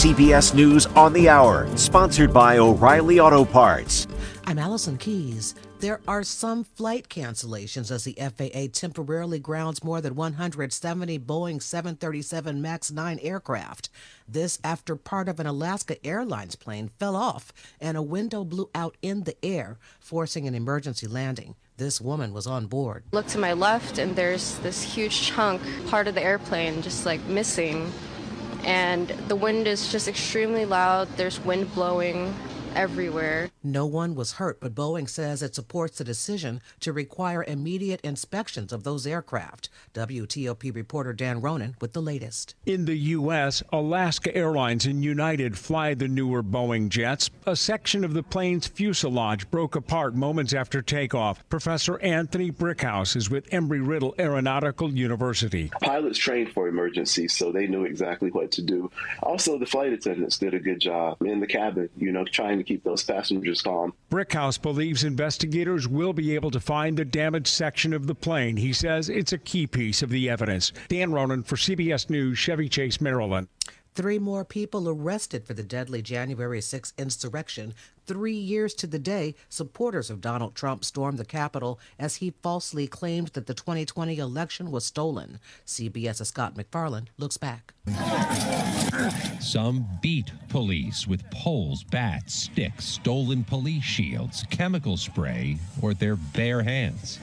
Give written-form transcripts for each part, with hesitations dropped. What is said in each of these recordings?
CBS News on the Hour, sponsored by O'Reilly Auto Parts. I'm Allison Keys. There are some flight cancellations as the FAA temporarily grounds more than 170 Boeing 737 MAX 9 aircraft. This after part of an Alaska Airlines plane fell off and a window blew out in the air, forcing an emergency landing. This woman was on board. Look to my left and there's this huge chunk, part of the airplane just like missing. And the wind is just extremely loud. There's wind blowing everywhere. No one was hurt, but Boeing says it supports the decision to require immediate inspections of those aircraft. WTOP reporter Dan Ronan with the latest. In the U.S., Alaska Airlines and United fly the newer Boeing jets. A section of the plane's fuselage broke apart moments after takeoff. Professor Anthony Brickhouse is with Embry-Riddle Aeronautical University. Pilots trained for emergencies, so they knew exactly what to do. Also, the flight attendants did a good job in the cabin, trying to keep those passengers calm. Brickhouse believes investigators will be able to find the damaged section of the plane. He says it's a key piece of the evidence. Dan Ronan for CBS News, Chevy Chase, Maryland. 3 more people arrested for the deadly January 6th insurrection. 3 years to the day, supporters of Donald Trump stormed the Capitol as he falsely claimed that the 2020 election was stolen. CBS's Scott McFarland looks back. Some beat police with poles, bats, sticks, stolen police shields, chemical spray, or their bare hands.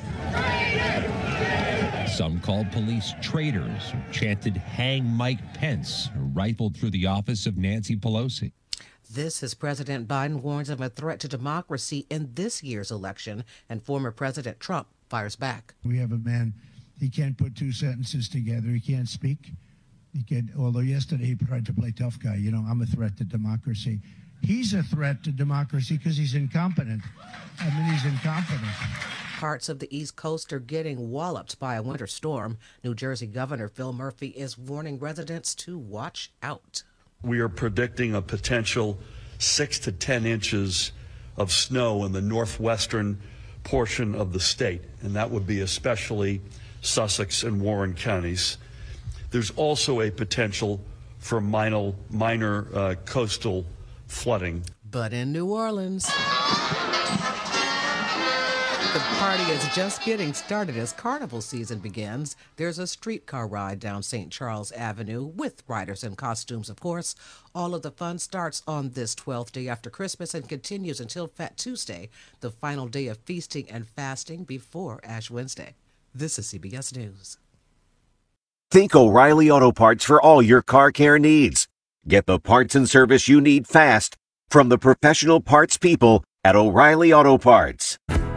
Some called police traitors, or chanted "Hang Mike Pence," or rifled through the office of Nancy Pelosi. This as President Biden warns of a threat to democracy in this year's election, and former President Trump fires back. We have a man, he can't put 2 sentences together. He can't speak. Although yesterday he tried to play tough guy. I'm a threat to democracy. He's a threat to democracy because he's incompetent. He's incompetent. Parts of the East Coast are getting walloped by a winter storm. New Jersey Governor Phil Murphy is warning residents to watch out. We are predicting a potential 6 to 10 inches of snow in the northwestern portion of the state, and that would be especially Sussex and Warren counties. There's also a potential for minor coastal flooding. But in New Orleans, the party is just getting started as carnival season begins. There's a streetcar ride down St. Charles Avenue with riders in costumes, of course. All of the fun starts on this 12th day after Christmas and continues until Fat Tuesday, the final day of feasting and fasting before Ash Wednesday. This is CBS News. Think O'Reilly Auto Parts for all your car care needs. Get the parts and service you need fast from the professional parts people at O'Reilly Auto Parts.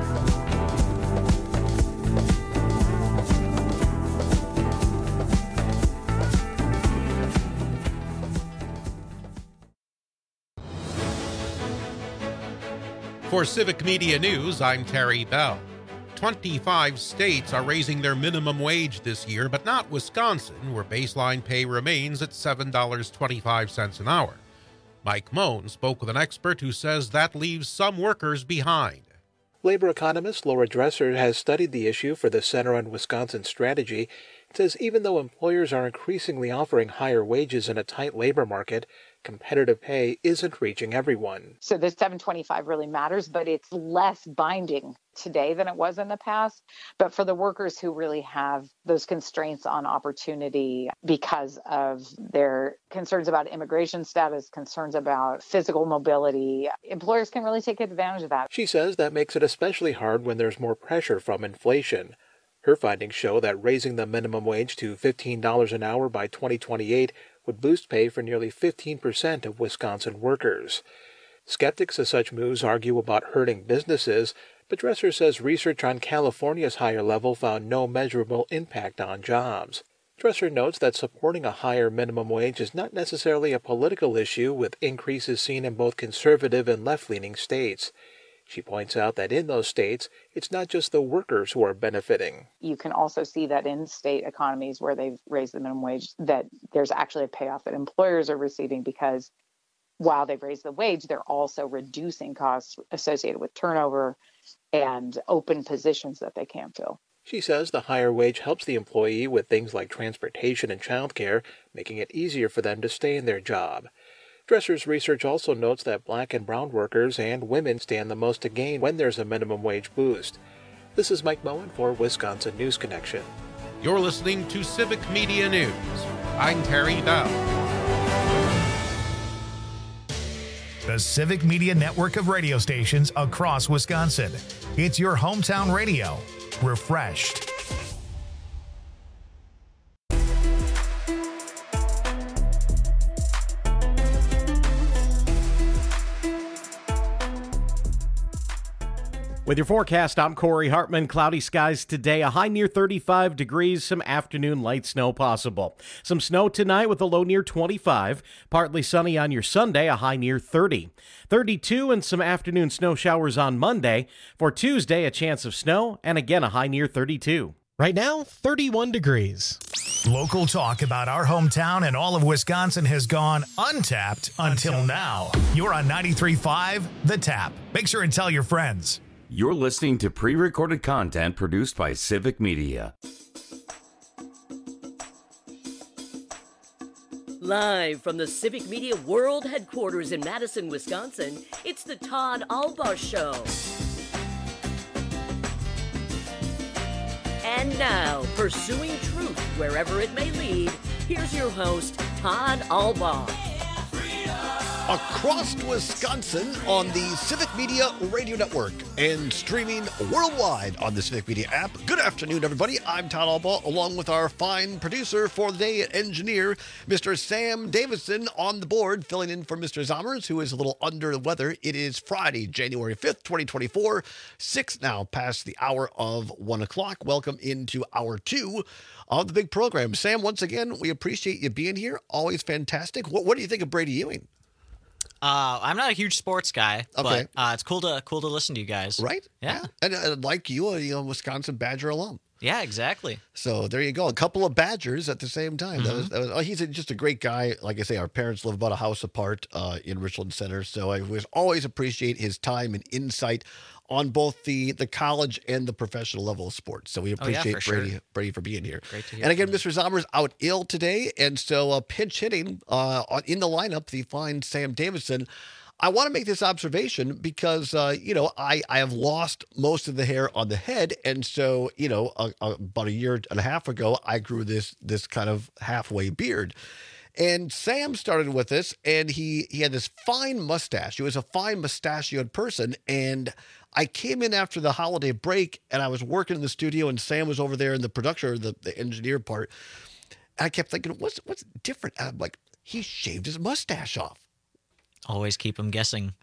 For Civic Media News, I'm Terry Bell. 25 states are raising their minimum wage this year, but not Wisconsin, where baseline pay remains at $7.25 an hour. Mike Moen spoke with an expert who says that leaves some workers behind. Labor economist Laura Dresser has studied the issue for the Center on Wisconsin Strategy. It says even though employers are increasingly offering higher wages in a tight labor market, competitive pay isn't reaching everyone. So the 725 really matters, but it's less binding today than it was in the past. But for the workers who really have those constraints on opportunity because of their concerns about immigration status, concerns about physical mobility, employers can really take advantage of that. She says that makes it especially hard when there's more pressure from inflation. Her findings show that raising the minimum wage to $15 an hour by 2028 would boost pay for nearly 15% of Wisconsin workers. Skeptics of such moves argue about hurting businesses, but Dresser says research on California's higher level found no measurable impact on jobs. Dresser notes that supporting a higher minimum wage is not necessarily a political issue, with increases seen in both conservative and left-leaning states. She points out that in those states, it's not just the workers who are benefiting. You can also see that in state economies where they've raised the minimum wage, that there's actually a payoff that employers are receiving, because while they've raised the wage, they're also reducing costs associated with turnover and open positions that they can't fill. She says the higher wage helps the employee with things like transportation and childcare, making it easier for them to stay in their job. Dresser's research also notes that black and brown workers and women stand the most to gain when there's a minimum wage boost. This is Mike Moen for Wisconsin News Connection. You're listening to Civic Media News. I'm Terry Bell. The Civic Media network of radio stations across Wisconsin. It's your hometown radio. Refreshed. With your forecast, I'm Corey Hartman. Cloudy skies today, a high near 35 degrees, some afternoon light snow possible. Some snow tonight with a low near 25. Partly sunny on your Sunday, a high near 30. 32 and some afternoon snow showers on Monday. For Tuesday, a chance of snow and again a high near 32. Right now, 31 degrees. Local talk about our hometown and all of Wisconsin has gone untapped until now. You're on 93.5 The Tap. Make sure and tell your friends. You're listening to pre-recorded content produced by Civic Media. Live from the Civic Media World Headquarters in Madison, Wisconsin, it's the Todd Albaugh Show. And now, pursuing truth wherever it may lead, here's your host, Todd Albaugh. Across Wisconsin on the Civic Media Radio Network and streaming worldwide on the Civic Media app. Good afternoon, everybody. I'm Todd Albaugh, along with our fine producer for the day, engineer, Mr. Sam Davison, on the board, filling in for Mr. Zommers, who is a little under the weather. It is Friday, January 5th, 2024, 6 now past the hour of 1 o'clock. Welcome into hour 2 of the big program. Sam, once again, we appreciate you being here. Always fantastic. What do you think of Brady Ewing? I'm not a huge sports guy, okay, but it's cool to listen to you guys. Right? Yeah. And like you, a Wisconsin Badger alum. Yeah, exactly. So there you go. A couple of Badgers at the same time. Mm-hmm. He's just a great guy. Like I say, our parents live about a house apart in Richland Center. So I always appreciate his time and insight on both the college and the professional level of sports. So we appreciate Brady for being here. Great to hear. And again, Mr. Zommers out ill today. And so pinch hitting in the lineup, the fine Sam Davison. I want to make this observation because, I have lost most of the hair on the head. And so, about a year and a half ago, I grew this kind of halfway beard. And Sam started with this, and he had this fine mustache. He was a fine mustachioed person. And I came in after the holiday break, and I was working in the studio, and Sam was over there in the production, or the engineer part. And I kept thinking, what's different? And I'm like, he shaved his mustache off. Always keep them guessing.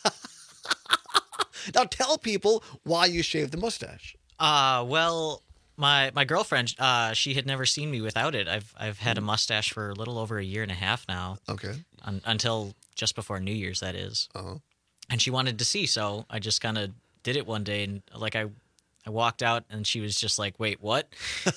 Now tell people why you shaved the mustache. Well, my girlfriend, she had never seen me without it. I've had a mustache for a little over a year and a half now. Okay. Until just before New Year's, that is. Uh-huh. And she wanted to see, so I just kind of did it one day, and I walked out, and she was just like, "Wait, what?"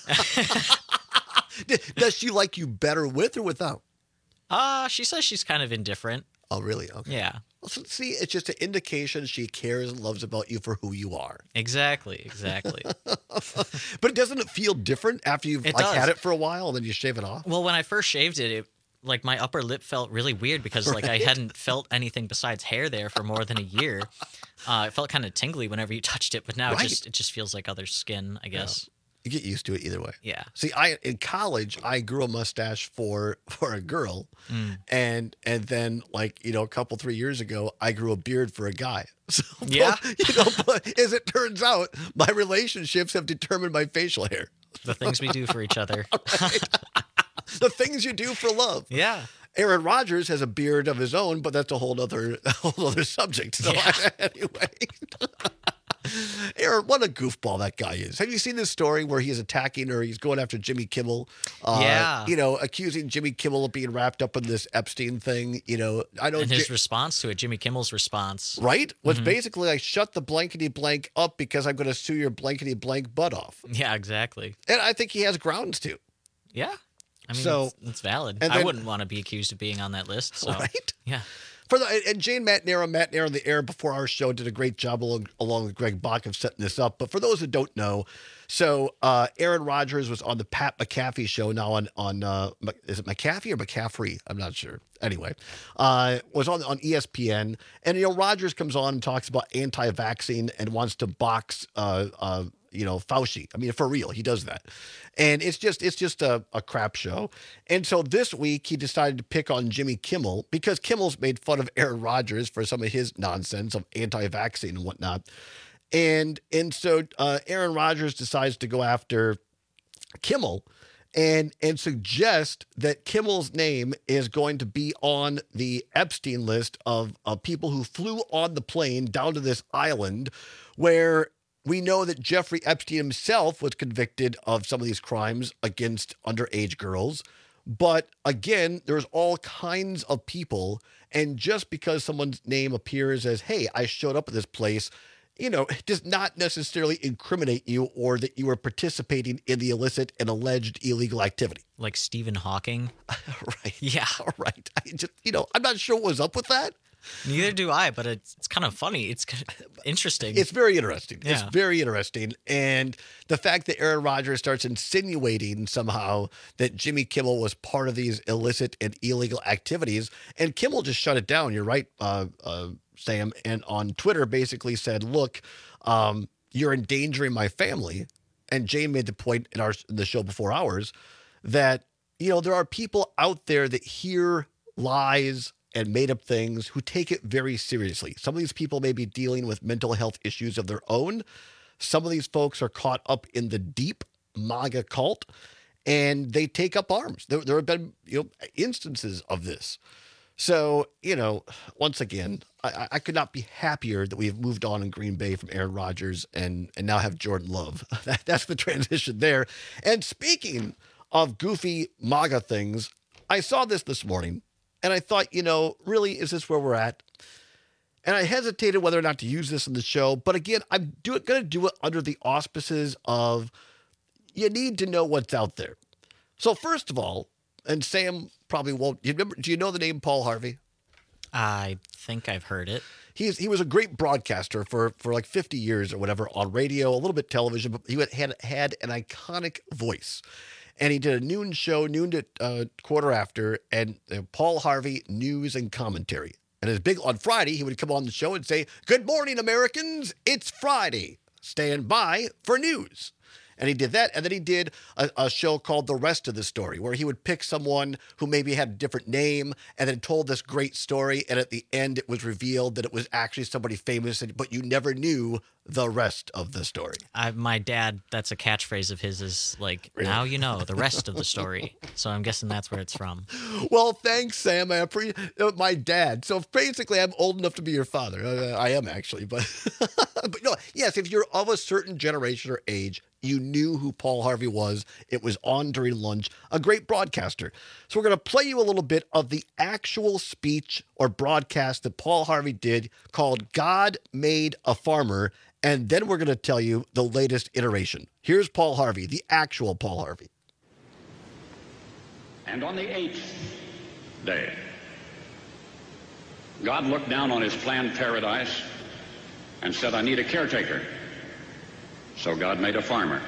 Does she like you better with or without? She says she's kind of indifferent. Oh, really? Okay. Yeah. Well, see, it's just an indication she cares and loves about you for who you are. Exactly. But doesn't it feel different after you've had it for a while and then you shave it off? Well, when I first shaved it, my upper lip felt really weird because I hadn't felt anything besides hair there for more than a year. It felt kind of tingly whenever you touched it, but now it just feels like other skin, I guess. Yeah. You get used to it either way. Yeah. See, in college, I grew a mustache for a girl, and then a couple 3 years ago, I grew a beard for a guy. So, yeah. But as it turns out, my relationships have determined my facial hair. The things we do for each other. The things you do for love. Yeah. Aaron Rodgers has a beard of his own, but that's a whole other subject. So anyway. Aaron, what a goofball that guy is. Have you seen this story where he's attacking or he's going after Jimmy Kimmel? Accusing Jimmy Kimmel of being wrapped up in this Epstein thing. I know. And his response to it, Jimmy Kimmel's response. Right? Was basically like, shut the blankety blank up because I'm going to sue your blankety blank butt off. Yeah, exactly. And I think he has grounds to. Yeah. I mean, it's valid. I wouldn't want to be accused of being on that list. So. Right? Yeah. And Jane McNair on the air before our show did a great job along with Greg Bach of setting this up. But for those who don't know, so Aaron Rodgers was on the Pat McAfee show now on is it McAfee or McCaffrey? I'm not sure. Anyway, was on ESPN, and Rodgers comes on and talks about anti-vaccine and wants to box Fauci. I mean, for real, he does that. And it's just a crap show. And so this week he decided to pick on Jimmy Kimmel because Kimmel's made fun of Aaron Rodgers for some of his nonsense of anti-vaccine and whatnot. And so Aaron Rodgers decides to go after Kimmel and suggest that Kimmel's name is going to be on the Epstein list of people who flew on the plane down to this island where we know that Jeffrey Epstein himself was convicted of some of these crimes against underage girls. But again, there's all kinds of people. And just because someone's name appears as, hey, I showed up at this place, it does not necessarily incriminate you or that you are participating in the illicit and alleged illegal activity. Like Stephen Hawking. Right. Yeah. Right. I'm not sure what was up with that. Neither do I, but it's kind of funny. It's kind of interesting. It's very interesting. Yeah. It's very interesting. And the fact that Aaron Rodgers starts insinuating somehow that Jimmy Kimmel was part of these illicit and illegal activities, and Kimmel just shut it down. You're right, Sam. And on Twitter basically said, look, you're endangering my family. And Jane made the point in the show before ours that, there are people out there that hear lies and made up things who take it very seriously. Some of these people may be dealing with mental health issues of their own. Some of these folks are caught up in the deep MAGA cult, and they take up arms. There have been instances of this. So, once again, I could not be happier that we've moved on in Green Bay from Aaron Rodgers and now have Jordan Love. That's the transition there. And speaking of goofy MAGA things, I saw this morning. And I thought, really, is this where we're at? And I hesitated whether or not to use this in the show. But again, I'm going to do it under the auspices of you need to know what's out there. So first of all, and Sam probably won't. Do you know the name Paul Harvey? I think I've heard it. He was a great broadcaster for like 50 years or whatever on radio, a little bit television, but he had an iconic voice. And he did a noon show, noon to quarter after, and Paul Harvey news and commentary. And on Friday, he would come on the show and say, "Good morning, Americans. It's Friday. Stand by for news." And he did that. And then he did a show called The Rest of the Story, where he would pick someone who maybe had a different name and then told this great story. And at the end, it was revealed that it was actually somebody famous, but you never knew the rest of the story. My dad, that's a catchphrase of his, is like, really? Now you know the rest of the story. So I'm guessing that's where it's from. Well, thanks, Sam. I appreciate my dad. So basically, I'm old enough to be your father. I am actually, but no, yes, if you're of a certain generation or age, you knew who Paul Harvey was. It was on during lunch. A great broadcaster. So we're going to play you a little bit of the actual speech or broadcast that Paul Harvey did called God Made a Farmer. And then we're going to tell you the latest iteration. Here's Paul Harvey, the actual Paul Harvey. And on the 8th day, God looked down on his planned paradise and said, I need a caretaker. So God made a farmer.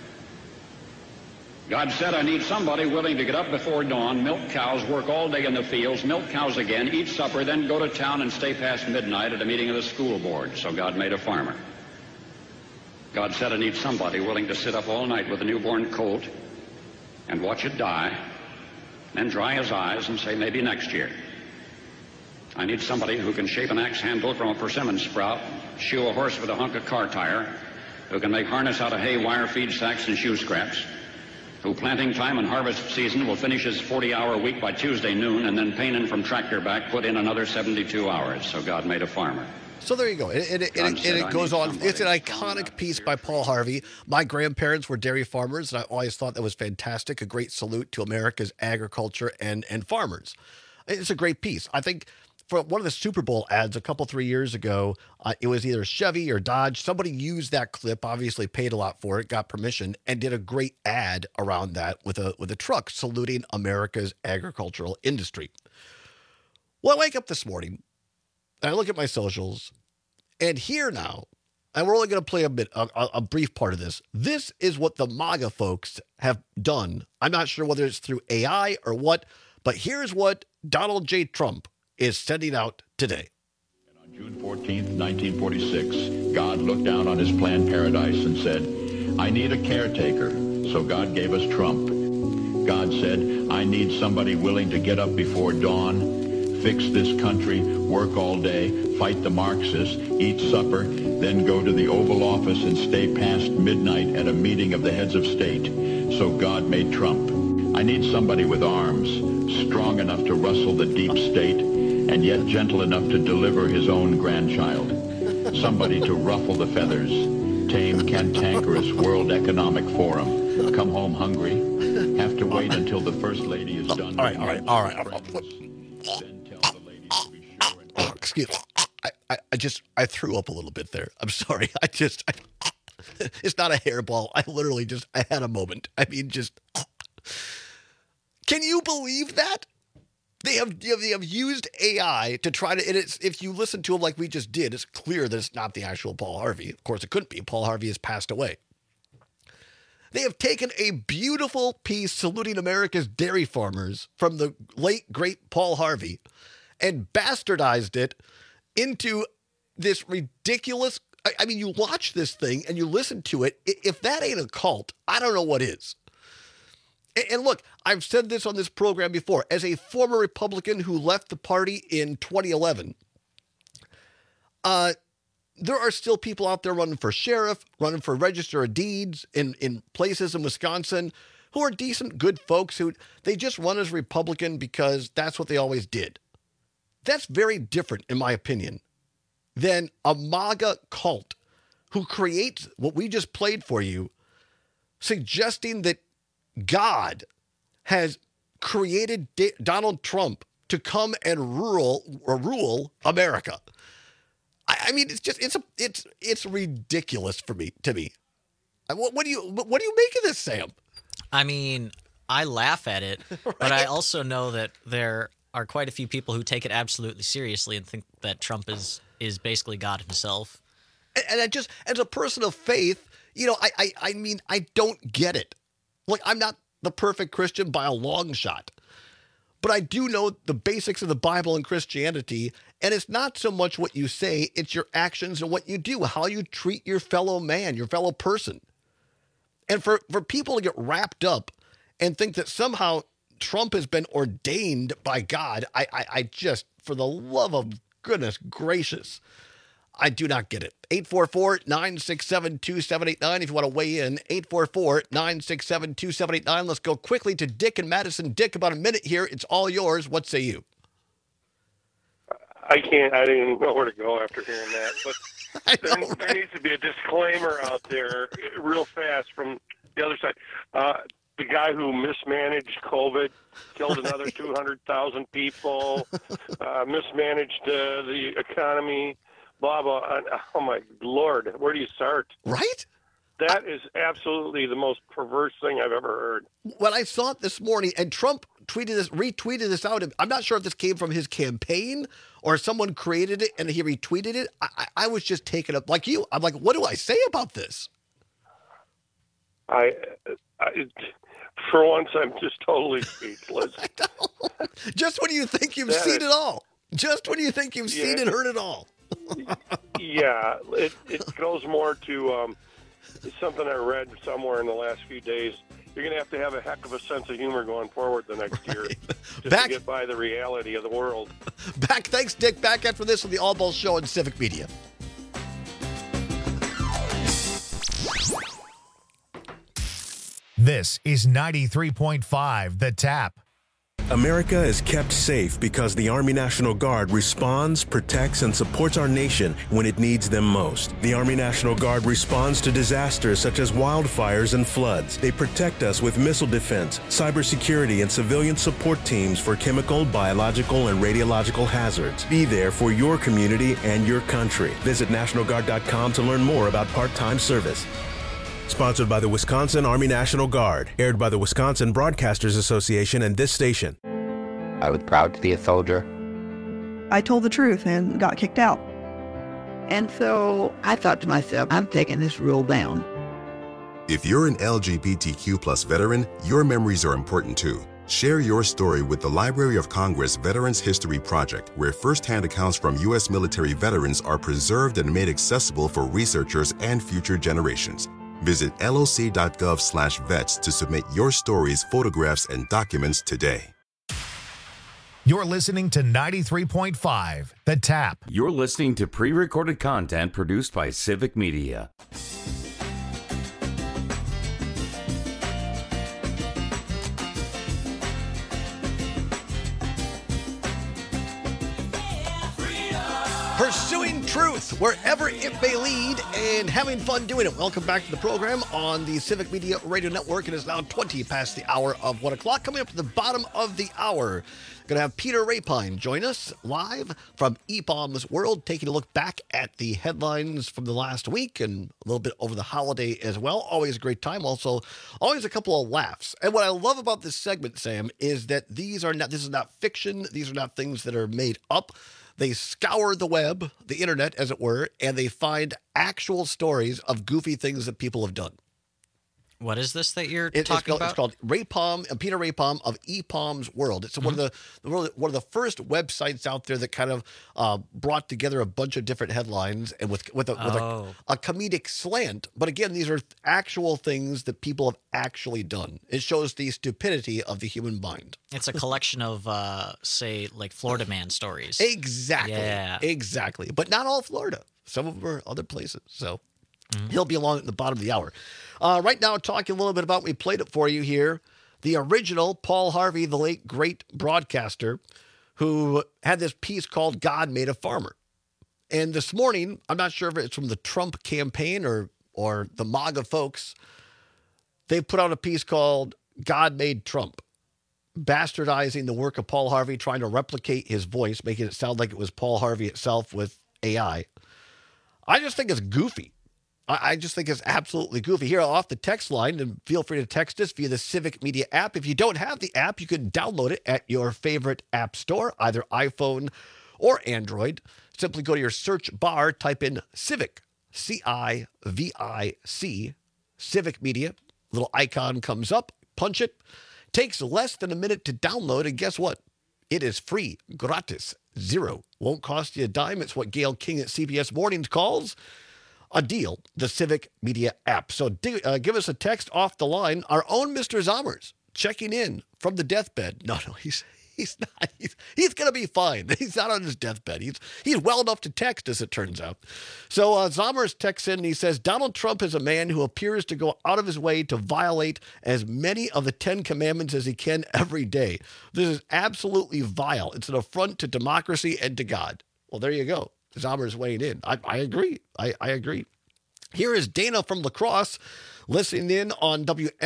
God said, I need somebody willing to get up before dawn, milk cows, work all day in the fields, milk cows again, eat supper, then go to town and stay past midnight at a meeting of the school board. So God made a farmer. God said, I need somebody willing to sit up all night with a newborn colt and watch it die, then dry his eyes and say, maybe next year. I need somebody who can shape an axe handle from a persimmon sprout, shoe a horse with a hunk of car tire, who can make harness out of hay, wire, feed sacks, and shoe scraps, who planting time and harvest season will finish his 40-hour week by Tuesday noon, and then painin' from tractor back put in another 72 hours. So God made a farmer. So there you go. And it goes on. It's an iconic piece by Paul Harvey. My grandparents were dairy farmers, and I always thought that was fantastic. A great salute to America's agriculture and farmers. It's a great piece. I think for one of the Super Bowl ads 3 years ago, it was either Chevy or Dodge. Somebody used that clip, obviously paid a lot for it, got permission, and did a great ad around that with a truck saluting America's agricultural industry. Well, I wake up this morning, and I look at my socials, and here now, and we're only going to play a brief part of this. This is what the MAGA folks have done. I'm not sure whether it's through AI or what, but here's what Donald J. Trump is sending out today. On June 14th, 1946, God looked down on his planned paradise and said, I need a caretaker. So God gave us Trump. God said, I need somebody willing to get up before dawn, fix this country, work all day, fight the Marxists, eat supper, then go to the Oval Office and stay past midnight at a meeting of the heads of state. So God made Trump. I need somebody with arms, strong enough to rustle the deep state, and yet gentle enough to deliver his own grandchild. Somebody to ruffle the feathers, tame cantankerous World Economic Forum, come home hungry, have to wait until the First Lady is done. All right. Excuse me. I threw up a little bit there. I'm sorry. It's not a hairball. I had a moment. I mean, can you believe that? They have used AI to try to, and if you listen to them like we just did, it's clear that it's not the actual Paul Harvey. Of course, it couldn't be. Paul Harvey has passed away. They have taken a beautiful piece saluting America's dairy farmers from the late, great Paul Harvey and bastardized it into this ridiculous, I mean, you watch this thing and you listen to it. If that ain't a cult, I don't know what is. And look, I've said this on this program before. As a former Republican who left the party in 2011, there are still people out there running for sheriff, running for register of deeds in places in Wisconsin who are decent, good folks who they just run as Republican because that's what they always did. That's very different, in my opinion, than a MAGA cult who creates what we just played for you, suggesting that God has created Donald Trump to come and rule America. I mean, it's ridiculous to me. What do you make of this, Sam? I mean, I laugh at it, right? But I also know that there are quite a few people who take it absolutely seriously and think that Trump is basically God himself. And I just, as a person of faith, I mean, I don't get it. Like, I'm not the perfect Christian by a long shot, but I do know the basics of the Bible and Christianity, and it's not so much what you say, it's your actions and what you do, how you treat your fellow man, your fellow person. And for people to get wrapped up and think that somehow Trump has been ordained by God, I just, for the love of goodness gracious, I do not get it. 844-967-2789 if you want to weigh in. 844-967-2789. Let's go quickly to Dick and Madison. Dick, about a minute here. It's all yours. What say you? I didn't even know where to go after hearing that. But there needs to be a disclaimer out there real fast from the other side. The guy who mismanaged COVID killed another 200,000 people, mismanaged the economy. Blah, blah. Oh, my Lord. Where do you start? Right? That is absolutely the most perverse thing I've ever heard. When I saw it this morning, and Trump retweeted this out, I'm not sure if this came from his campaign or someone created it and he retweeted it. I was just taken up like you. I'm like, what do I say about this? For once, I'm just totally speechless. Just when you think you've seen it all. Just when you think you've seen and heard it all. Yeah, it goes more to something I read somewhere in the last few days. You're going to have a heck of a sense of humor going forward the next year just to get by the reality of the world. Thanks, Dick. Back after this on the All Balls Show on Civic Media. This is 93.5 The Tap. America is kept safe because the Army National Guard responds, protects, and supports our nation when it needs them most. The Army National Guard responds to disasters such as wildfires and floods. They protect us with missile defense, cybersecurity, and civilian support teams for chemical, biological, and radiological hazards. Be there for your community and your country. Visit NationalGuard.com to learn more about part-time service. Sponsored by the Wisconsin Army National Guard. Aired by the Wisconsin Broadcasters Association and this station. I was proud to be a soldier. I told the truth and got kicked out. And so I thought to myself, I'm taking this rule down. If you're an LGBTQ plus veteran, your memories are important too. Share your story with the Library of Congress Veterans History Project, where firsthand accounts from U.S. military veterans are preserved and made accessible for researchers and future generations. Visit loc.gov/vets to submit your stories, photographs, and documents today. You're listening to 93.5 The Tap. You're listening to pre-recorded content produced by Civic Media. Pursuing truth wherever it may lead and having fun doing it. Welcome back to the program on the Civic Media Radio Network. It is now 20 past the hour of 1 o'clock. Coming up to the bottom of the hour, going to have Peter Rapine join us live from EPOM's World, taking a look back at the headlines from the last week and a little bit over the holiday as well. Always a great time. Also, always a couple of laughs. And what I love about this segment, Sam, is that this is not fiction. These are not things that are made up. They scour the web, the internet, as it were, and they find actual stories of goofy things that people have done. What is this that you're talking about? It's called Peter Rapine of EPOM's World. It's one of the first websites out there that kind of brought together a bunch of different headlines and with a comedic slant. But again, these are actual things that people have actually done. It shows the stupidity of the human mind. It's a collection of, say, like Florida Man stories. Exactly. Yeah. Exactly. But not all Florida. Some of them are other places. So he'll be along at the bottom of the hour. Right now, talking a little bit about, we played it for you here, the original Paul Harvey, the late great broadcaster, who had this piece called God Made a Farmer. And this morning, I'm not sure if it's from the Trump campaign or the MAGA folks, they put out a piece called God Made Trump, bastardizing the work of Paul Harvey, trying to replicate his voice, making it sound like it was Paul Harvey itself with AI. I just think it's goofy. I just think it's absolutely goofy. Here off the text line, and feel free to text us via the Civic Media app. If you don't have the app, you can download it at your favorite app store, either iPhone or Android. Simply go to your search bar, type in Civic, C-I-V-I-C, Civic Media. Little icon comes up, punch it. Takes less than a minute to download, and guess what? It is free, gratis, zero. Won't cost you a dime. It's what Gail King at CBS Mornings calls a deal, the Civic Media app. So give us a text off the line. Our own Mr. Zommers checking in from the deathbed. No, he's not. He's going to be fine. He's not on his deathbed. He's well enough to text, as it turns out. So Zommers texts in and he says, Donald Trump is a man who appears to go out of his way to violate as many of the 10 commandments as he can every day. This is absolutely vile. It's an affront to democracy and to God. Well, there you go. Zommers weighing in. I agree. I agree. Here is Dana from La Crosse listening in on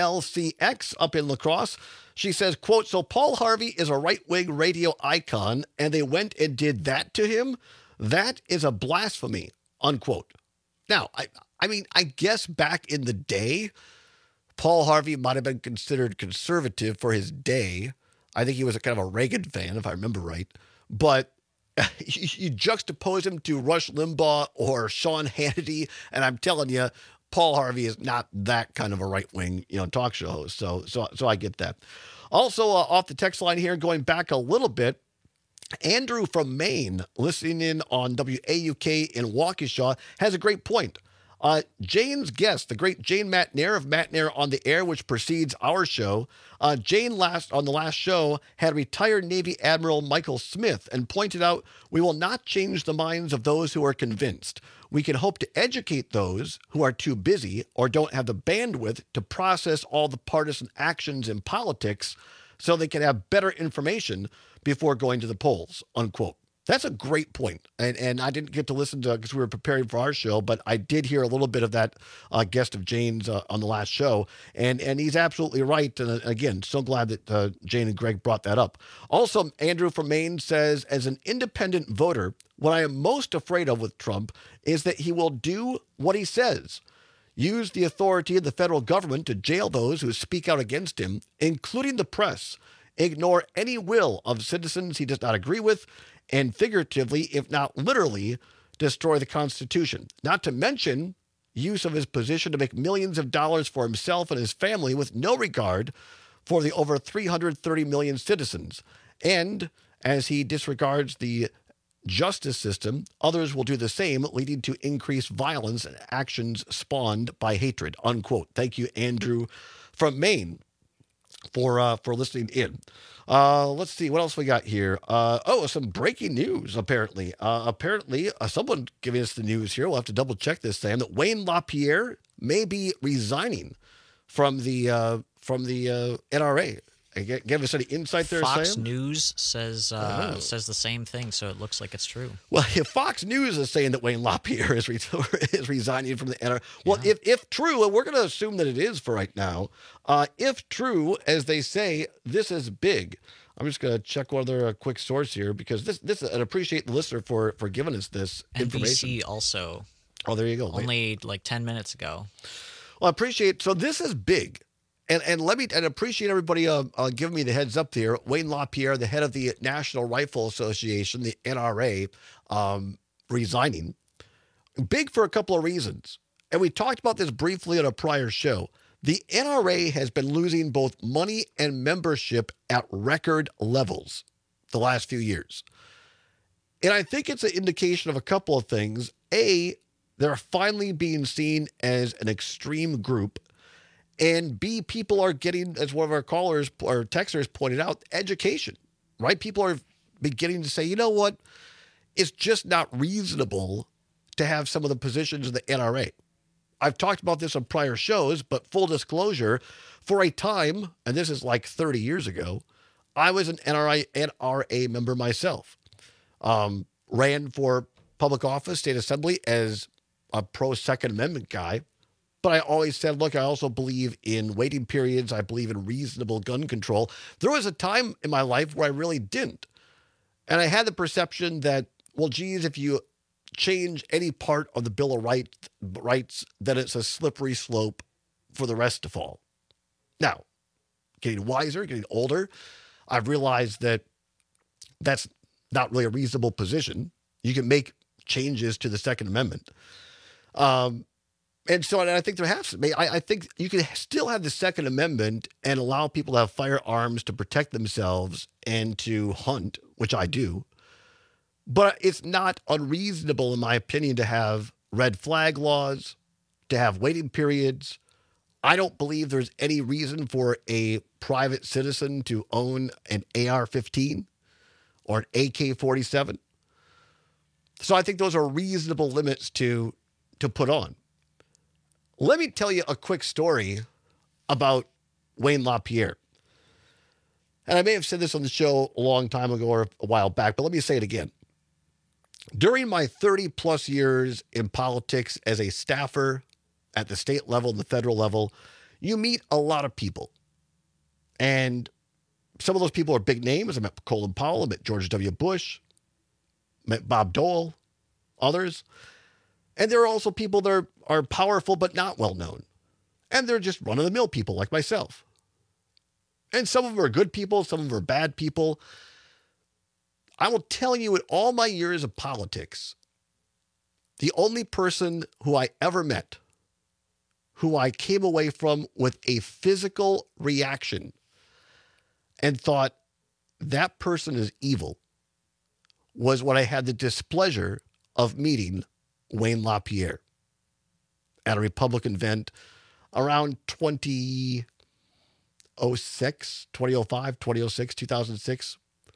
WLCX up in La Crosse. She says, quote, so Paul Harvey is a right-wing radio icon and they went and did that to him? That is a blasphemy, unquote. Now, I mean, I guess back in the day, Paul Harvey might have been considered conservative for his day. I think he was a kind of a Reagan fan, if I remember right. But you juxtapose him to Rush Limbaugh or Sean Hannity, and I'm telling you, Paul Harvey is not that kind of a right-wing, talk show host. So I get that. Also, off the text line here, going back a little bit, Andrew from Maine, listening in on WAUK in Waukesha, has a great point. Jane's guest, the great Jane Matnair of Matnair on the Air, which precedes our show. Jane on the last show had retired Navy Admiral Michael Smith and pointed out, we will not change the minds of those who are convinced. We can hope to educate those who are too busy or don't have the bandwidth to process all the partisan actions in politics so they can have better information before going to the polls, unquote. That's a great point. And I didn't get to listen to it because we were preparing for our show, but I did hear a little bit of that guest of Jane's on the last show. And he's absolutely right. And again, so glad that Jane and Greg brought that up. Also, Andrew from Maine says, as an independent voter, what I am most afraid of with Trump is that he will do what he says. Use the authority of the federal government to jail those who speak out against him, including the press. Ignore any will of citizens he does not agree with, and figuratively, if not literally, destroy the Constitution. Not to mention use of his position to make millions of dollars for himself and his family with no regard for the over 330 million citizens. And as he disregards the justice system, others will do the same, leading to increased violence and actions spawned by hatred, unquote. Thank you, Andrew from Maine, for listening in. Let's see, what else we got here? Some breaking news, apparently. Someone giving us the news here, we'll have to double check this, Sam, that Wayne LaPierre may be resigning from the NRA. Give us any insight there, Fox Sam? News says the same thing, so it looks like it's true. Well, if Fox News is saying that Wayne LaPierre is resigning from the NRA, well, if true, and we're going to assume that it is for right now, if true, as they say, this is big. I'm just going to check one other quick source here because this and appreciate the listener for giving us this information. NBC also. Oh, there you go. Only like 10 minutes ago. Well, I appreciate. So this is big. And appreciate everybody giving me the heads up there. Wayne LaPierre, the head of the National Rifle Association, the NRA, resigning. Big for a couple of reasons. And we talked about this briefly on a prior show. The NRA has been losing both money and membership at record levels the last few years. And I think it's an indication of a couple of things. A, they're finally being seen as an extreme group. And B, people are getting, as one of our callers or texters pointed out, education, right? People are beginning to say, you know what? It's just not reasonable to have some of the positions in the NRA. I've talked about this on prior shows, but full disclosure, for a time, and this is like 30 years ago, I was an NRA member myself. Ran for public office, state assembly as a pro-Second Amendment guy. But I always said, look, I also believe in waiting periods. I believe in reasonable gun control. There was a time in my life where I really didn't. And I had the perception that, well, geez, if you change any part of the Bill of Rights, then it's a slippery slope for the rest to fall. Now, getting wiser, getting older, I've realized that that's not really a reasonable position. You can make changes to the Second Amendment. And so I think there has to be. I think you can still have the Second Amendment and allow people to have firearms to protect themselves and to hunt, which I do. But it's not unreasonable, in my opinion, to have red flag laws, to have waiting periods. I don't believe there's any reason for a private citizen to own an AR-15 or an AK-47. So I think those are reasonable limits to put on. Let me tell you a quick story about Wayne LaPierre. And I may have said this on the show a long time ago or a while back, but let me say it again. During my 30-plus years in politics as a staffer at the state level and the federal level, you meet a lot of people. And some of those people are big names. I met Colin Powell, I met George W. Bush, met Bob Dole, others. And there are also people that are powerful but not well known. And they're just run-of-the-mill people like myself. And some of them are good people, some of them are bad people. I will tell you, in all my years of politics, the only person who I ever met, who I came away from with a physical reaction and thought, that person is evil, was when I had the displeasure of meeting Wayne LaPierre at a Republican event around 2005, 2006, 2006.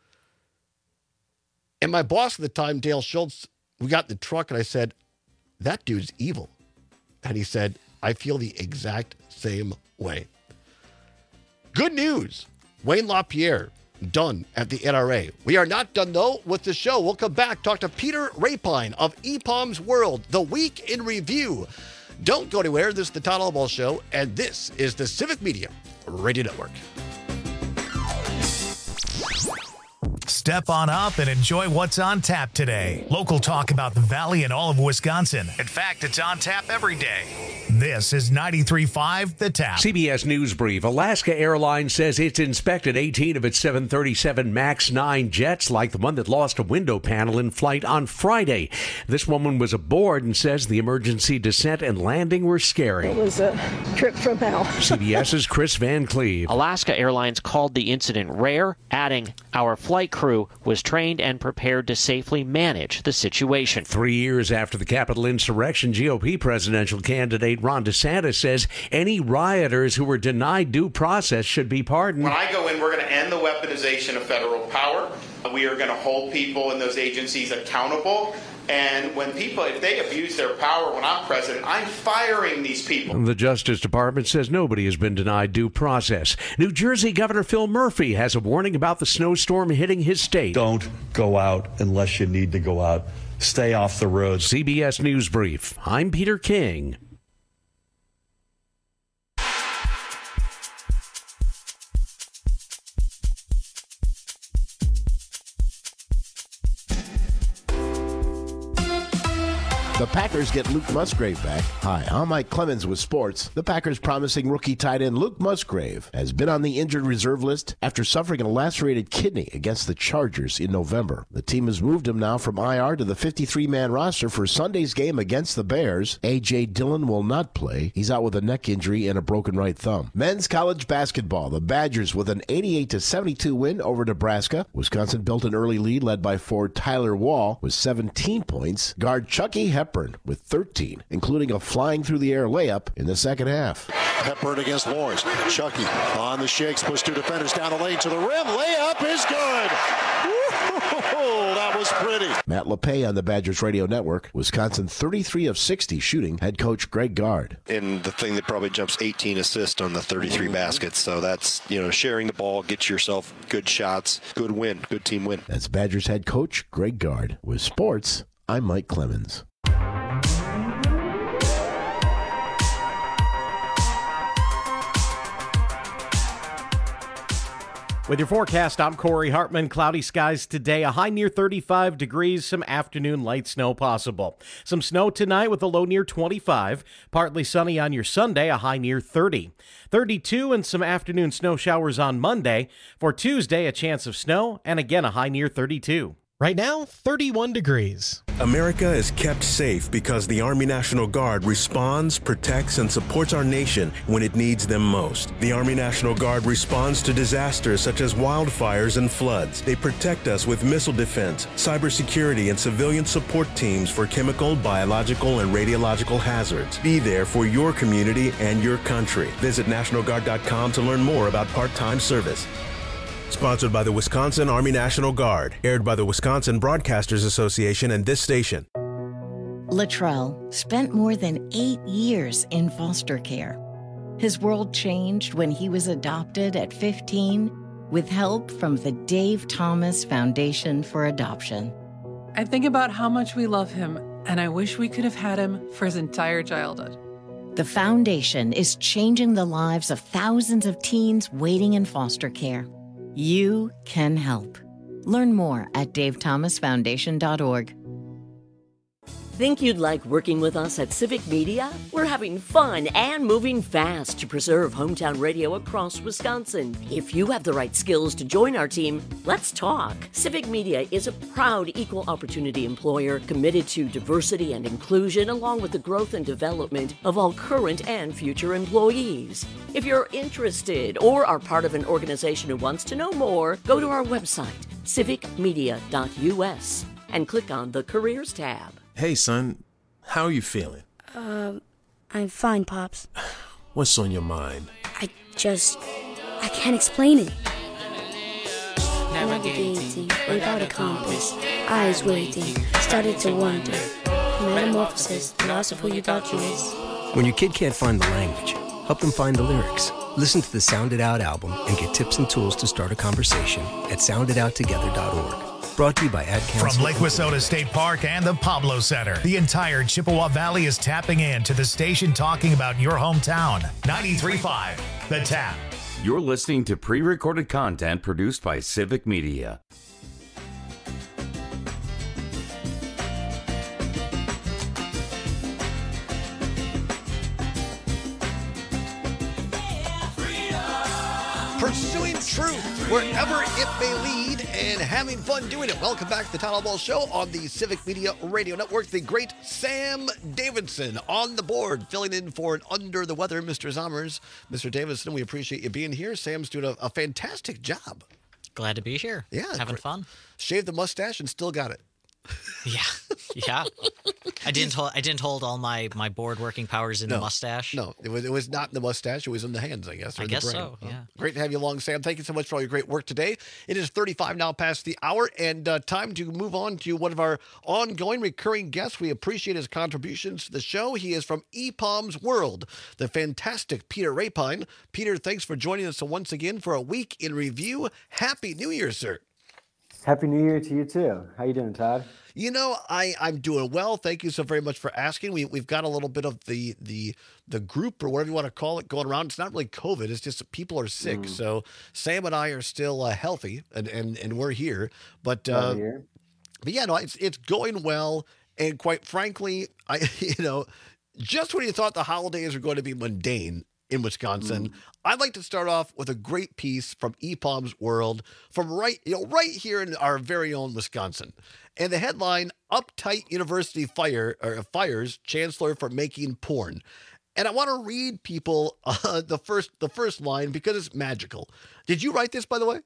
And my boss at the time, Dale Schultz, we got in the truck and I said, that dude's evil. And he said, I feel the exact same way. Good news. Wayne LaPierre, done at the NRA. We are not done, though, with the show. We'll come back, talk to Peter Rapine of EPOM's World, the Week in Review. Don't go anywhere. This is the Todd Albaugh Show, and this is the Civic Media Radio Network. Step on up and enjoy what's on tap today. Local talk about the Valley and all of Wisconsin. In fact, it's on tap every day. This is 93.5 The Tap. CBS News Brief. Alaska Airlines says it's inspected 18 of its 737 MAX 9 jets like the one that lost a window panel in flight on Friday. This woman was aboard and says the emergency descent and landing were scary. It was a trip from hell. CBS's Chris Van Cleve. Alaska Airlines called the incident rare, adding, "Our flight crew was trained and prepared to safely manage the situation." 3 years after the Capitol insurrection, GOP presidential candidate Ron DeSantis says any rioters who were denied due process should be pardoned. When I go in, we're going to end the weaponization of federal power. We are going to hold people in those agencies accountable. And when people, if they abuse their power when I'm president, I'm firing these people. The Justice Department says nobody has been denied due process. New Jersey Governor Phil Murphy has a warning about the snowstorm hitting his state. Don't go out unless you need to go out. Stay off the roads. CBS News Brief. I'm Peter King. The Packers get Luke Musgrave back. Hi, I'm Mike Clemens with sports. The Packers' promising rookie tight end Luke Musgrave has been on the injured reserve list after suffering a lacerated kidney against the Chargers in November. The team has moved him now from IR to the 53-man roster for Sunday's game against the Bears. A.J. Dillon will not play. He's out with a neck injury and a broken right thumb. Men's college basketball. The Badgers with an 88-72 win over Nebraska. Wisconsin built an early lead led by forward Tyler Wall with 17 points. Guard Chucky Hepburn with 13, including a flying through the air layup in the second half. Hepburn against Lawrence. Chucky on the shakes, push two defenders down the lane to the rim. Layup is good. Woo-hoo-hoo, that was pretty. Matt LePay on the Badgers Radio Network. Wisconsin 33 of 60 shooting. Head coach Greg Gard. And the thing that probably jumps 18 assists on the 33 baskets. So that's, sharing the ball, get yourself good shots, good win, good team win. That's Badgers head coach Greg Gard. With sports, I'm Mike Clemens. With your forecast, I'm Corey Hartman. Cloudy skies today, a high near 35 degrees, some afternoon light snow possible. Some snow tonight with a low near 25. Partly sunny on your Sunday, a high near 30. 32 and some afternoon snow showers on Monday. For Tuesday, a chance of snow and again a high near 32. Right now, 31 degrees. America is kept safe because the Army National Guard responds, protects, and supports our nation when it needs them most. The Army National Guard responds to disasters such as wildfires and floods. They protect us with missile defense, cybersecurity, and civilian support teams for chemical, biological, and radiological hazards. Be there for your community and your country. Visit NationalGuard.com to learn more about part-time service. Sponsored by the Wisconsin Army National Guard. Aired by the Wisconsin Broadcasters Association and this station. Latrell spent more than 8 years in foster care. His world changed when he was adopted at 15 with help from the Dave Thomas Foundation for Adoption. I think about how much we love him, and I wish we could have had him for his entire childhood. The foundation is changing the lives of thousands of teens waiting in foster care. You can help. Learn more at davethomasfoundation.org. Think you'd like working with us at Civic Media? We're having fun and moving fast to preserve hometown radio across Wisconsin. If you have the right skills to join our team, let's talk. Civic Media is a proud equal opportunity employer committed to diversity and inclusion along with the growth and development of all current and future employees. If you're interested or are part of an organization who wants to know more, go to our website, civicmedia.us, and click on the Careers tab. Hey, son, how are you feeling? I'm fine, Pops. What's on your mind? I can't explain it. Navigating without a compass, eyes waiting, started to wonder. Metamorphosis, the loss of who you thought you was. When your kid can't find the language, help them find the lyrics. Listen to the Sound It Out album and get tips and tools to start a conversation at sounditouttogether.org. Brought to you by Ad Council. From Lake Wissota State Park and the Pablo Center, the entire Chippewa Valley is tapping in to the station talking about your hometown. 93.5 The Tap. You're listening to pre-recorded content produced by Civic Media. pursuing truth wherever it may lead and having fun doing it. Welcome back to the Town Hall Ball Show on the Civic Media Radio Network. The great Sam Davidson on the board, filling in for an under the weather Mr. Zommers. Mr. Davidson, we appreciate you being here. Sam's doing a fantastic job. Glad to be here. Yeah. Having fun. Shaved the mustache and still got it. Yeah. I didn't hold all my board working powers in the mustache. No, it was not in the mustache. It was in the hands, I guess. I guess so. Yeah. Great to have you along, Sam. Thank you so much for all your great work today. It is 35 now past the hour, and time to move on to one of our ongoing recurring guests. We appreciate his contributions to the show. He is from EPOM's World, the fantastic Peter Rapine. Peter, thanks for joining us once again for a week in review. Happy New Year, sir. Happy New Year to you, too. How you doing, Todd? You know, I'm doing well. Thank you so very much for asking. We've got a little bit of the group or whatever you want to call it going around. It's not really COVID. It's just people are sick. So Sam and I are still healthy, and we're here. But yeah, no, it's going well. And quite frankly, just when you thought the holidays were going to be mundane in Wisconsin, I'd like to start off with a great piece from EPOM's World from right here in our very own Wisconsin. And the headline, Uptight University Fires Chancellor for Making Porn. And I want to read people the first line because it's magical. Did you write this, by the way?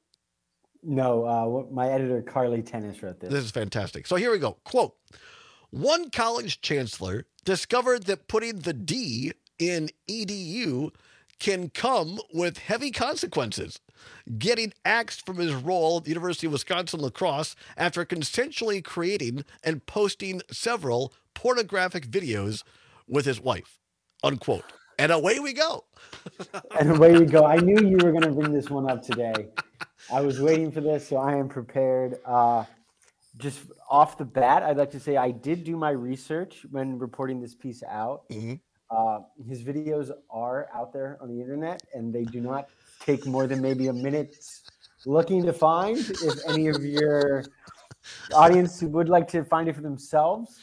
No, my editor, Carly Tennis, wrote this. This is fantastic. So here we go. Quote, one college chancellor discovered that putting the D in EDU can come with heavy consequences. Getting axed from his role at the University of Wisconsin-La Crosse after consensually creating and posting several pornographic videos with his wife, unquote. And away we go. And away we go. I knew you were going to bring this one up today. I was waiting for this, so I am prepared. Just off the bat, I'd like to say I did do my research when reporting this piece out. His videos are out there on the internet, and they do not take more than maybe a minute looking to find. If any of your audience would like to find it for themselves,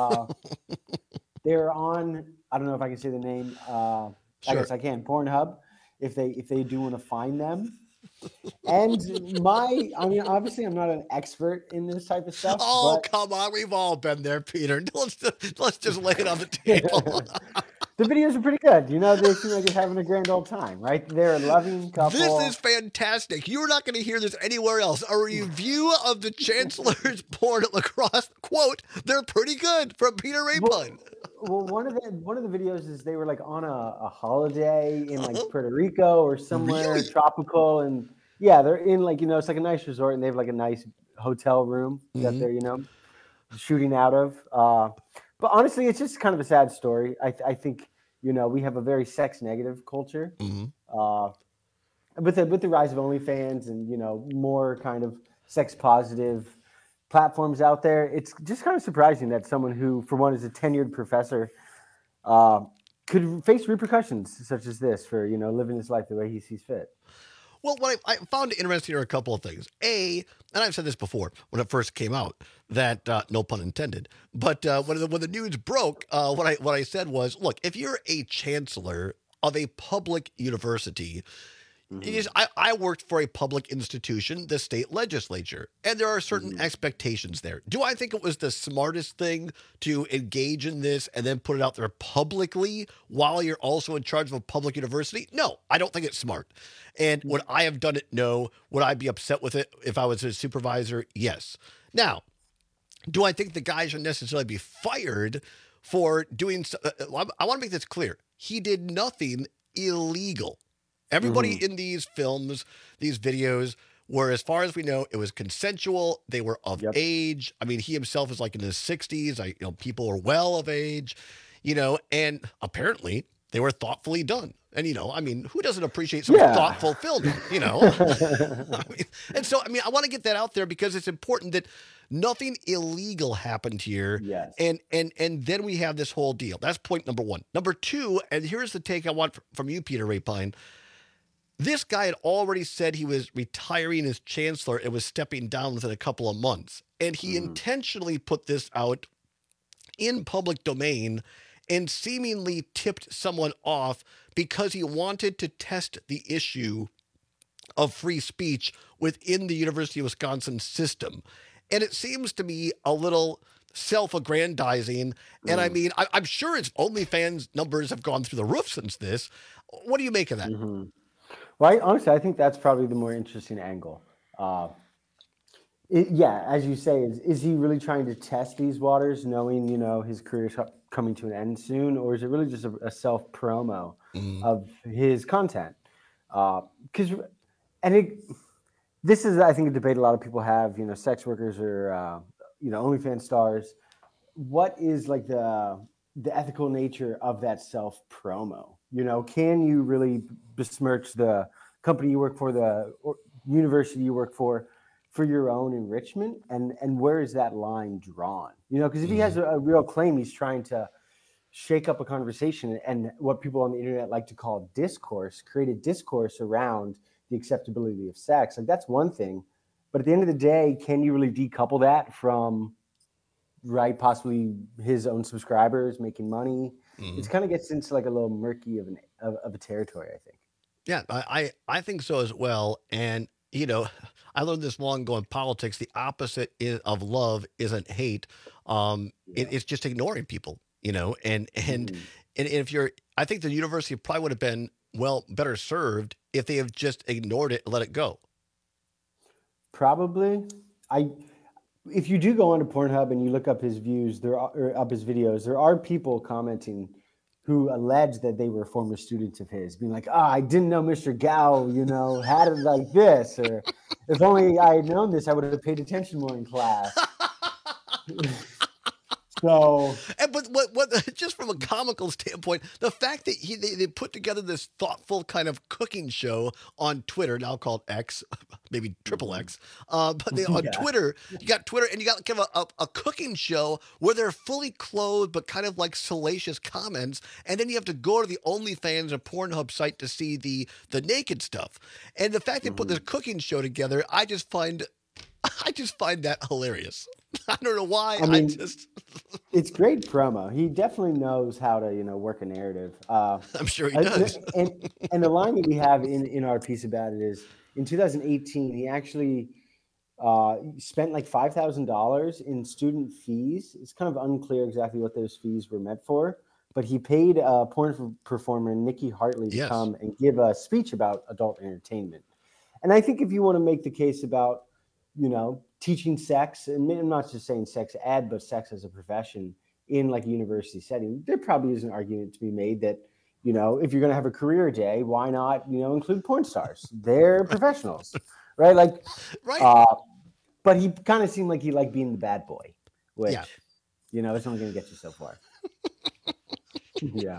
they're on. I don't know if I can say the name. I guess I can. Pornhub. If they do want to find them. And obviously I'm not an expert in this type of stuff. Oh, come on. We've all been there, Peter. Let's just lay it on the table. The videos are pretty good. They seem like they're having a grand old time, right? They're a loving couple. This is fantastic. You're not going to hear this anywhere else. A review of the Chancellor's porn at La Crosse. Quote, they're pretty good, from Peter Rapine. Well, one of the videos is they were like on a holiday in like Puerto Rico or somewhere tropical, and yeah, they're in like it's like a nice resort, and they have like a nice hotel room that they're shooting out of. But honestly, it's just kind of a sad story. I think we have a very sex negative culture, with the rise of OnlyFans and more kind of sex positive platforms out there. It's just kind of surprising that someone who, for one, is a tenured professor, could face repercussions such as this for living his life the way he sees fit. Well, what I found interesting are a couple of things. And I've said this before when it first came out, that no pun intended. But when the news broke, what I said was, look, if you're a chancellor of a public university, I worked for a public institution, the state legislature, and there are certain expectations there. Do I think it was the smartest thing to engage in this and then put it out there publicly while you're also in charge of a public university? No, I don't think it's smart. And would I have done it? No. Would I be upset with it if I was a supervisor? Yes. Now, do I think the guy should necessarily be fired for doing I want to make this clear. He did nothing illegal. Everybody in these films, these videos, were, as far as we know, it was consensual. They were of age. I mean, he himself is like in his 60s. People are well of age, and apparently they were thoughtfully done. And, who doesn't appreciate some thoughtful filming, And so, I want to get that out there because it's important that nothing illegal happened here. Yes. And then we have this whole deal. That's point number one. Number two, and here's the take I want from you, Peter Rapine. This guy had already said he was retiring as chancellor and was stepping down within a couple of months. And he intentionally put this out in public domain and seemingly tipped someone off because he wanted to test the issue of free speech within the University of Wisconsin system. And it seems to me a little self-aggrandizing. And I mean, I'm sure its OnlyFans numbers have gone through the roof since this. What do you make of that? Well, honestly, I think that's probably the more interesting angle. Yeah, as you say, is he really trying to test these waters, knowing, his career's coming to an end soon, or is it really just a self promo of his content? This is, I think, a debate a lot of people have. Sex workers or OnlyFans stars. What is like the ethical nature of that self promo? Can you really besmirch the company you work for, the university you work for your own enrichment? And where is that line drawn? Because if he has a real claim, he's trying to shake up a conversation and what people on the internet like to call discourse, create a discourse around the acceptability of sex. Like, that's one thing. But at the end of the day, can you really decouple that from, possibly his own subscribers making money? It kind of gets into like a little murky of a territory, I think. Yeah, I think so as well. And, I learned this long ago in politics, the opposite of love isn't hate. It's just ignoring people, and if I think the university probably would have been, better served if they have just ignored it and let it go. Probably. If you do go onto Pornhub and you look up his views, up his videos, there are people commenting who allege that they were former students of his, being like, I didn't know Mr. Gao, had it like this, or if only I had known this, I would have paid attention more in class. But what just from a comical standpoint, the fact that they put together this thoughtful kind of cooking show on Twitter, now called X, maybe triple X, on Twitter, you got Twitter and you got kind of a cooking show where they're fully clothed but kind of like salacious comments, and then you have to go to the OnlyFans or Pornhub site to see the naked stuff. And the fact they put this cooking show together, I just find that hilarious. I don't know why. It's great promo. He definitely knows how to, work a narrative. I'm sure he does. And the line that we have in our piece about it is, in 2018, he actually spent like $5,000 in student fees. It's kind of unclear exactly what those fees were meant for, but he paid a porn performer, Nikki Hartley, to come and give a speech about adult entertainment. And I think if you want to make the case about, teaching sex, and I'm not just saying sex ed, but sex as a profession in like a university setting, there probably is an argument to be made that, if you're going to have a career day, why not, include porn stars? They're professionals, right? But he kind of seemed like he liked being the bad boy, which, it's only going to get you so far. Yeah.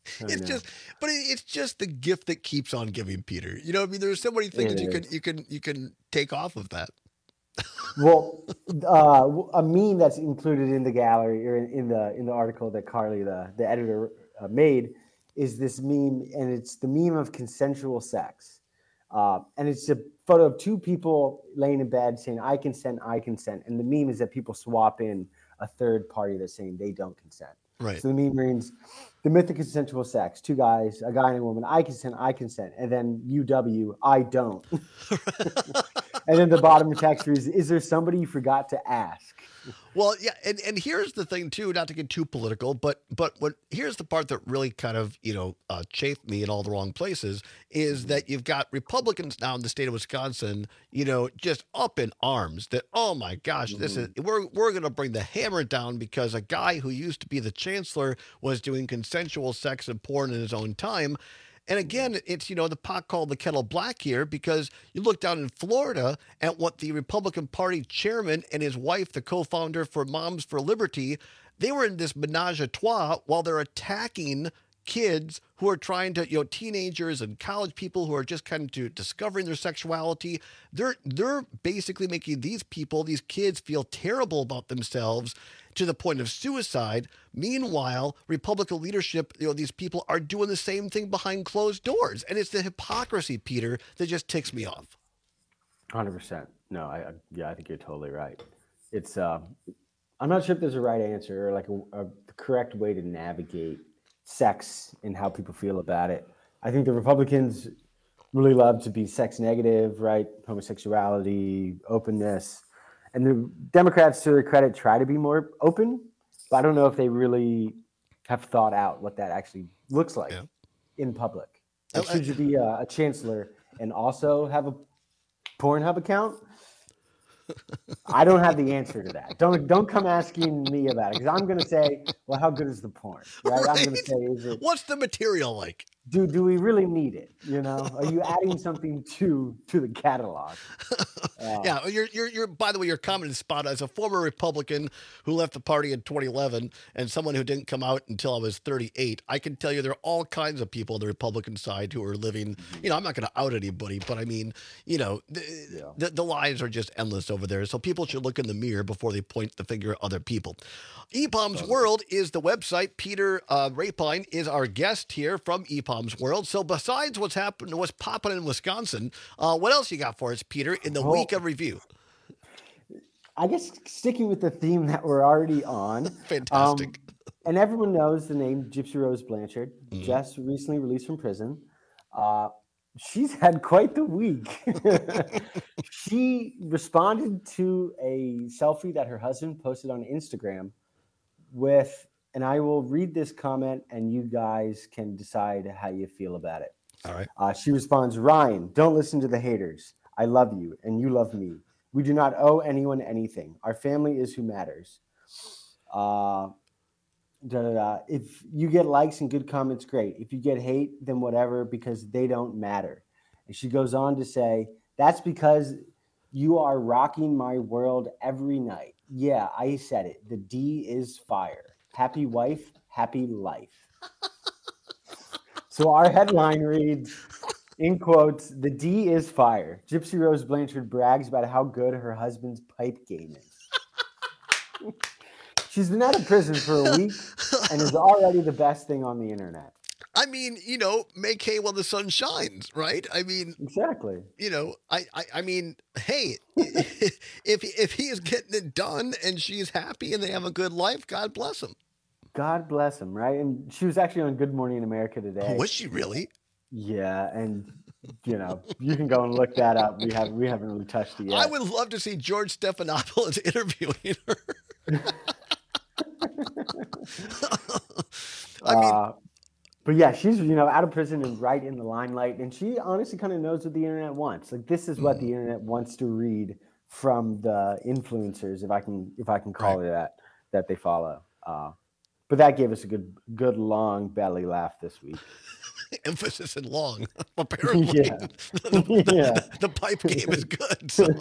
It's just the gift that keeps on giving, Peter. There's so many things you can take off of that. Well, a meme that's included in the gallery or in the article that Carly, the editor, made, is this meme, and it's the meme of consensual sex, and it's a photo of two people laying in bed saying "I consent," and the meme is that people swap in a third party that's saying they don't consent. Right. So the meme reads, "The myth of consensual sex: two guys, a guy and a woman. I consent, and then UW, I don't." And then the bottom text reads, "Is there somebody you forgot to ask?" Well, yeah, and here's the thing too, not to get too political, but here's the part that really kind of chafed me in all the wrong places is that you've got Republicans now in the state of Wisconsin, just up in arms that, oh my gosh, this is we're going to bring the hammer down because a guy who used to be the chancellor was doing consensual sex and porn in his own time. And again, it's, the pot called the kettle black here because you look down in Florida at what the Republican Party chairman and his wife, the co-founder for Moms for Liberty, they were in this menage a trois while they're attacking kids who are trying to, teenagers and college people who are just kind of discovering their sexuality. They're basically making these kids feel terrible about themselves to the point of suicide. Meanwhile, Republican leadership, these people are doing the same thing behind closed doors. And it's the hypocrisy, Peter, that just ticks me off. 100%. No, I think you're totally right. It's, I'm not sure if there's a right answer or like a correct way to navigate sex and how people feel about it. I think the Republicans really love to be sex negative, right? Homosexuality, openness. And the Democrats, to their credit, try to be more open, but I don't know if they really have thought out what that actually looks like in public. Like, should you be a chancellor and also have a Pornhub account? I don't have the answer to that. Don't come asking me about it, because I'm going to say, well, how good is the porn? Right? I'm going to say, is it? What's the material like? Do we really need it? You know, are you adding something to the catalog? Yeah, you're. By the way, your comment is spot on. As a former Republican who left the party in 2011, and someone who didn't come out until I was 38, I can tell you there are all kinds of people on the Republican side who are living. You know, I'm not going to out anybody, but I mean, you know, the lies are just endless over there. So people should look in the mirror before they point the finger at other people. EPOM's World is the website. Peter Rapine is our guest here from EPOM's World. So besides what's popping in Wisconsin, what else you got for us, Peter, in the week of review? I guess sticking with the theme that we're already on. Fantastic. And everyone knows the name Gypsy Rose Blanchard, just recently released from prison. She's had quite the week. She responded to a selfie that her husband posted on Instagram with, and I will read this comment and you guys can decide how you feel about it. All right. She responds, Ryan, don't listen to the haters. I love you and you love me. We do not owe anyone anything. Our family is who matters. If you get likes and good comments, great. If you get hate, then whatever, because they don't matter. And she goes on to say, that's because you are rocking my world every night. Yeah, I said it. The D is fire. Happy wife, happy life. So our headline reads, in quotes, the D is fire. Gypsy Rose Blanchard brags about how good her husband's pipe game is. She's been out of prison for a week and is already the best thing on the internet. I mean, you know, make hay while the sun shines, right? I mean, exactly. You know, I mean, hey, if he is getting it done and she's happy and they have a good life, God bless him. God bless him, right? And she was actually on Good Morning America today. Oh, was she really? Yeah, and you know, you can go and look that up. We haven't really touched it yet. I would love to see George Stephanopoulos interviewing her. I mean, but yeah, she's, you know, out of prison and right in the limelight, and she honestly kind of knows what the internet wants. Like, this is what the internet wants to read from the influencers, if I can call it that they follow. But that gave us a good long belly laugh this week. Emphasis in long, apparently. Yeah. The pipe game is good. So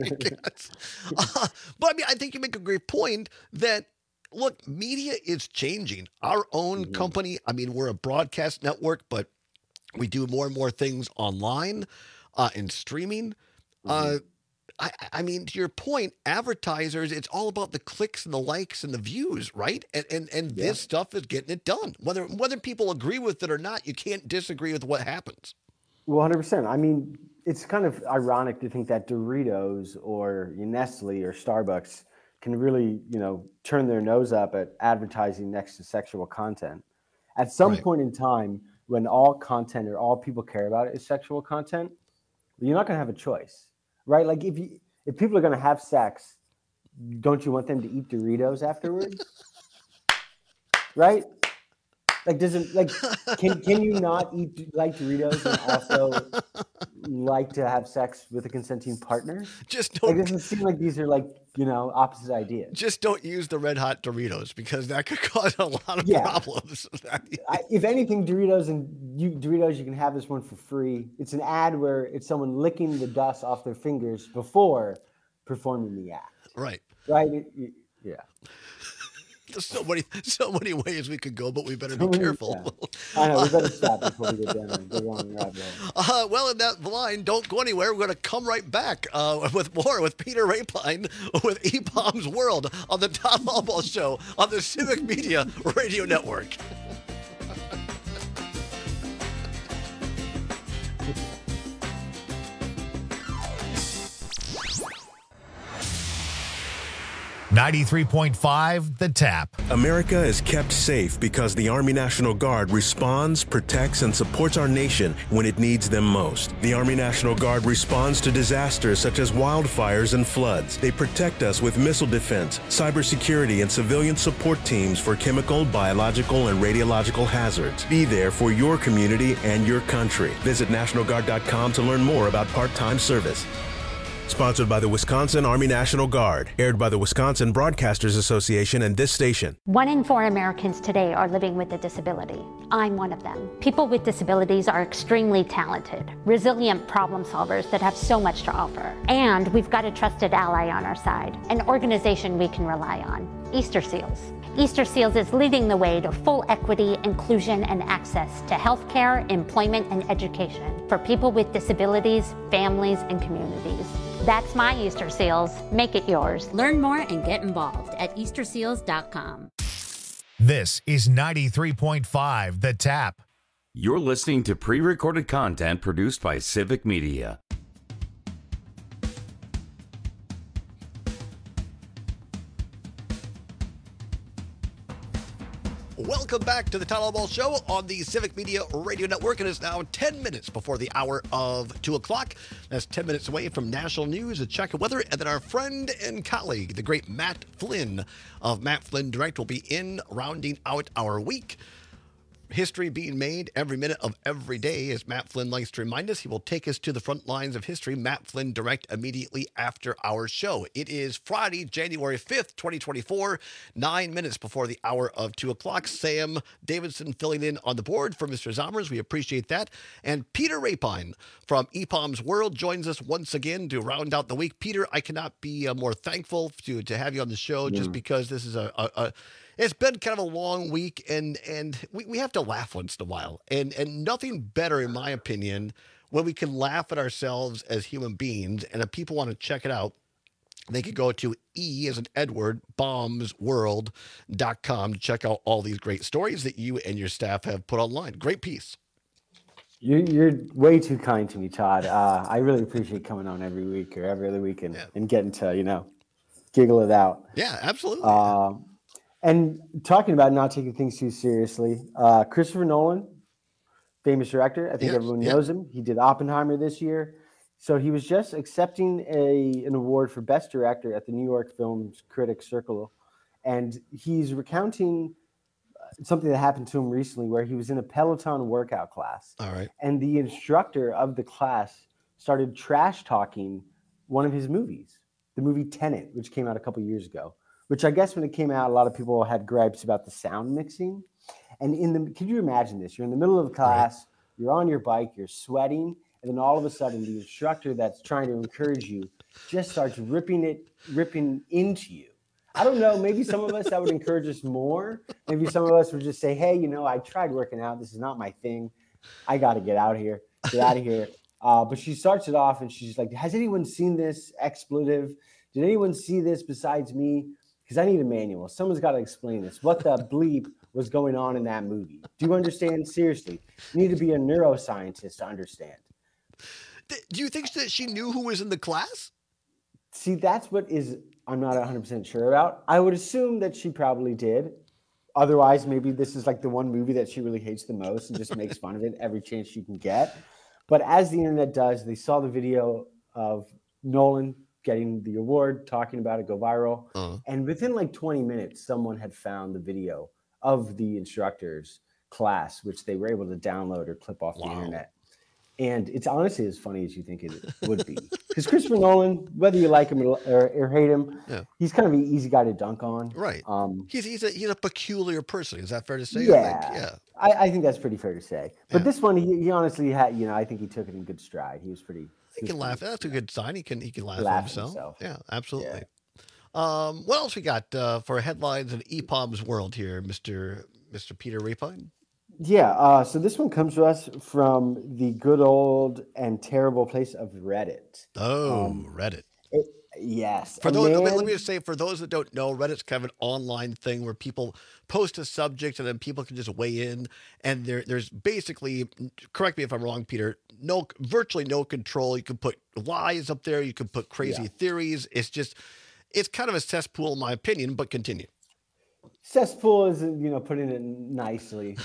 but I mean, I think you make a great point that, look, media is changing. Our own company, I mean, we're a broadcast network, but we do more and more things online and streaming. I mean, to your point, advertisers, it's all about the clicks and the likes and the views, right? And this stuff is getting it done. Whether people agree with it or not, you can't disagree with what happens. Well, 100%. I mean, it's kind of ironic to think that Doritos or Nestle or Starbucks can really, you know, turn their nose up at advertising next to sexual content. At some point in time, when all content or all people care about is sexual content, you're not going to have a choice. Right? Like, if people are going to have sex, don't you want them to eat Doritos afterwards? Right? Like, can you not eat like Doritos and also like to have sex with a consenting partner? Just don't. It doesn't seem like these are, like, you know, opposite ideas. Just don't use the red hot Doritos, because that could cause a lot of problems. If anything, Doritos, you can have this one for free. It's an ad where it's someone licking the dust off their fingers before performing the act. Right. Right. Yeah. There's so many ways we could go, but we better be careful. I know, we better stop before we get down and go wrong rabbit hole. Well, in that line, don't go anywhere. We're going to come right back with more with Peter Rapine with EPOM's World on the Tom Albaugh Show on the Civic Media Radio Network. 93.5 The Tap. America is kept safe because the Army National Guard responds, protects, and supports our nation when it needs them most. The Army National Guard responds to disasters such as wildfires and floods. They protect us with missile defense, cybersecurity, and civilian support teams for chemical, biological, and radiological hazards. Be there for your community and your country. Visit NationalGuard.com to learn more about part-time service. Sponsored by the Wisconsin Army National Guard. Aired by the Wisconsin Broadcasters Association and this station. 1 in 4 Americans today are living with a disability. I'm one of them. People with disabilities are extremely talented, resilient problem solvers that have so much to offer. And we've got a trusted ally on our side, an organization we can rely on, Easter Seals. Easter Seals is leading the way to full equity, inclusion, and access to healthcare, employment, and education for people with disabilities, families, and communities. That's my Easter Seals. Make it yours. Learn more and get involved at easterseals.com. This is 93.5 The Tap. You're listening to pre-recorded content produced by Civic Media. Welcome back to the Tyler Ball Show on the Civic Media Radio Network. It is now 10 minutes before the hour of 2 o'clock. That's 10 minutes away from national news, a check of weather, and then our friend and colleague, the great Matt Flynn of Matt Flynn Direct, will be in rounding out our week. History being made every minute of every day, as Matt Flynn likes to remind us. He will take us to the front lines of history, Matt Flynn Direct, immediately after our show. It is Friday, January 5th, 2024, 9 minutes before the hour of 2 o'clock. Sam Davidson filling in on the board for Mr. Zommers. We appreciate that. And Peter Rapine from EPOM's World joins us once again to round out the week. Peter, I cannot be more thankful to have you on the show just because this is it's been kind of a long week, and we have to laugh once in a while. And nothing better, in my opinion, when we can laugh at ourselves as human beings. And if people want to check it out, they can go to E as in Edward, bombsworld.com to check out all these great stories that you and your staff have put online. Great piece. You're way too kind to me, Todd. I really appreciate coming on every week or every other week and getting to, giggle it out. Yeah, absolutely. And talking about not taking things too seriously, Christopher Nolan, famous director. I think everyone knows him. He did Oppenheimer this year. So he was just accepting an award for Best Director at the New York Film Critics Circle. And he's recounting something that happened to him recently where he was in a Peloton workout class. All right. And the instructor of the class started trash talking one of his movies, the movie Tenet, which came out a couple years ago. Which I guess when it came out, a lot of people had gripes about the sound mixing. And can you imagine this? You're in the middle of a class, you're on your bike, you're sweating, and then all of a sudden the instructor that's trying to encourage you just starts ripping into you. I don't know, maybe some of us that would encourage us more. Maybe some of us would just say, hey, I tried working out. This is not my thing. I got to get out of here. But she starts it off and she's like, has anyone seen this expletive? Did anyone see this besides me? Because I need a manual. Someone's got to explain this. What the bleep was going on in that movie? Do you understand? Seriously. You need to be a neuroscientist to understand. Do you think that she knew who was in the class? See, that's what I'm not 100% sure about. I would assume that she probably did. Otherwise, maybe this is like the one movie that she really hates the most and just makes fun of it every chance she can get. But as the internet does, they saw the video of Nolan getting the award, talking about it, go viral. And within like 20 minutes, someone had found the video of the instructor's class, which they were able to download or clip off the internet. And it's honestly as funny as you think it would be. Because Christopher Nolan, whether you like him or hate him, he's kind of an easy guy to dunk on. Right. He's a peculiar person. Is that fair to say? Yeah. I think that's pretty fair to say. But this one, he honestly had, I think he took it in good stride. He was pretty... He can laugh. That's a good sign. He can laugh at himself. Yeah, absolutely. Yeah. What else we got for headlines in EPOM's World here, Mr. Peter Rapine? Yeah. So this one comes to us from the good old and terrible place of Reddit. Oh, Reddit. Yes. Let me just say, for those that don't know, Reddit's kind of an online thing where people post a subject and then people can just weigh in. And there's basically, correct me if I'm wrong, Peter, virtually no control. You can put lies up there. You can put crazy theories. It's just, It's kind of a cesspool, in my opinion, but continue. Cesspool is, putting it nicely.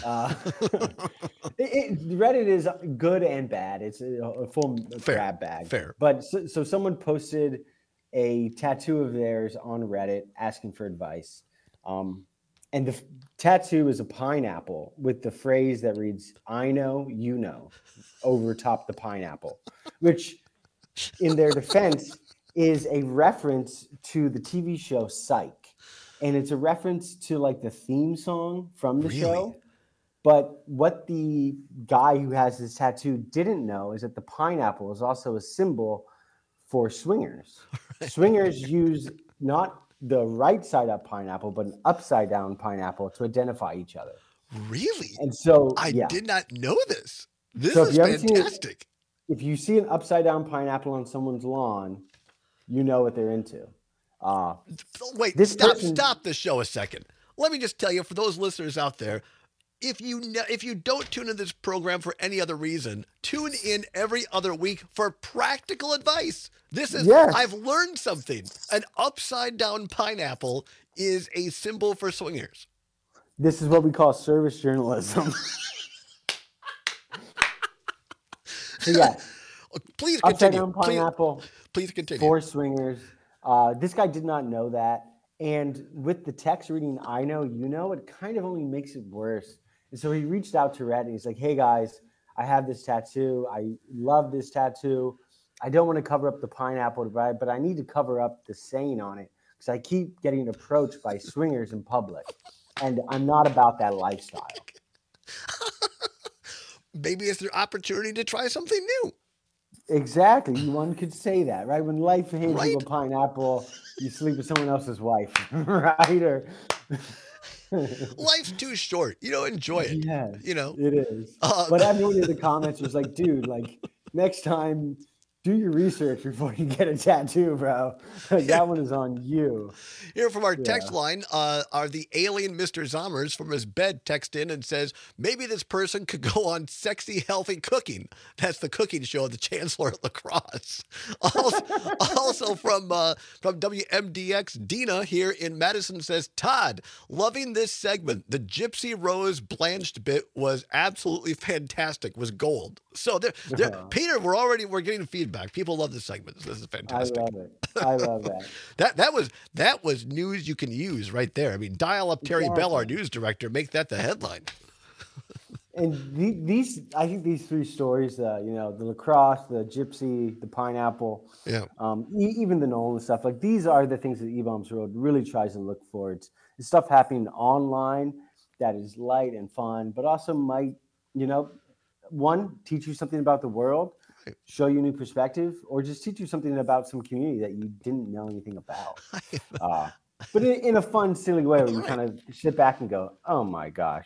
Reddit is good and bad. It's a full grab bag. Fair. But so someone posted a tattoo of theirs on Reddit asking for advice. And the tattoo is a pineapple with the phrase that reads, "I know, you know," over top the pineapple, which in their defense is a reference to the TV show Psych. And it's a reference to like the theme song from the show. But what the guy who has this tattoo didn't know is that the pineapple is also a symbol for swingers. Swingers use not the right side up pineapple, but an upside down pineapple to identify each other. Really? And so I did not know this. This So is fantastic. If you see an upside down pineapple on someone's lawn, you know what they're into. Wait, stop the show a second. Let me just tell you, for those listeners out there, if you don't tune in this program for any other reason, tune in every other week for practical advice. I've learned something. An upside down pineapple is a symbol for swingers. This is what we call service journalism. So yeah, please upside continue. down pineapple. Please continue. For swingers. This guy did not know that. And with the text reading, "I know, you know," it kind of only makes it worse. And so he reached out to Reddit and he's like, "Hey guys, I have this tattoo. I love this tattoo. I don't want to cover up the pineapple, but I need to cover up the saying on it because I keep getting approached by swingers in public. And I'm not about that lifestyle." Maybe it's their opportunity to try something new. Exactly. One could say that, right? When life hands you a pineapple, you sleep with someone else's wife, right? Or life's too short. Enjoy it. Yes, it is. But everyone in the comments was like, "Dude, like next time, do your research before you get a tattoo, bro. That one is on you." Here from our text line are the alien Mr. Zommers from his bed text in and says, "Maybe this person could go on Sexy Healthy Cooking." That's the cooking show of the Chancellor at Lacrosse. Also from WMDX, Dina here in Madison says, "Todd, loving this segment. The Gypsy Rose blanched bit was absolutely fantastic. Was gold." So Peter, we're getting feedback. People love this segment. This is fantastic. I love that. That was news you can use right there. I mean, dial up Terry Bell, our news director, make that the headline. And I think these three stories, the lacrosse, the gypsy, the pineapple, even the Nolan stuff, like these are the things that E-Bombs World really tries to look for. It's stuff happening online that is light and fun, but also might, one, teach you something about the world, show you a new perspective, or just teach you something about some community that you didn't know anything about. But in a fun, silly way where you kind of sit back and go, "Oh my gosh."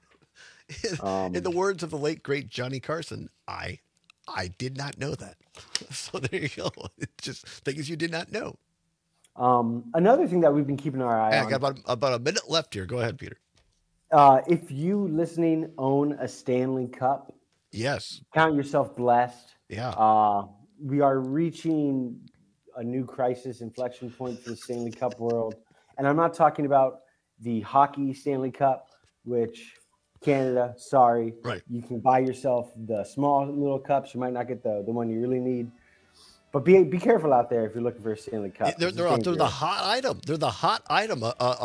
In the words of the late, great Johnny Carson, I did not know that. So there you go. It's just things you did not know. Another thing that we've been keeping our eye on. I got about a minute left here. Go ahead, Peter. If you listening own a Stanley Cup, yes, count yourself blessed. Yeah. We are reaching a new crisis inflection point for the Stanley Cup world. And I'm not talking about the hockey Stanley Cup, which Canada, sorry. Right. You can buy yourself the small little cups. You might not get the one you really need. But be careful out there if you're looking for a Stanley Cup. They're the hot item. They're the hot item.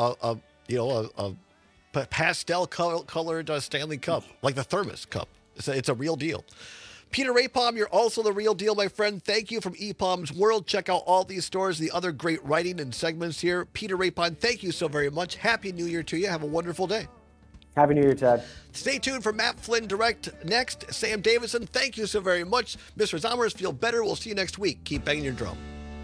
A pastel colored Stanley Cup, like the Thermos Cup. It's a real deal. Peter Rapom, you're also the real deal, my friend. Thank you from E-Bombs World. Check out all these stores, the other great writing and segments here. Peter Rapom, thank you so very much. Happy New Year to you. Have a wonderful day. Happy New Year, Ted. Stay tuned for Matt Flynn Direct next. Sam Davison, thank you so very much. Mr. Zommers, feel better. We'll see you next week. Keep banging your drum.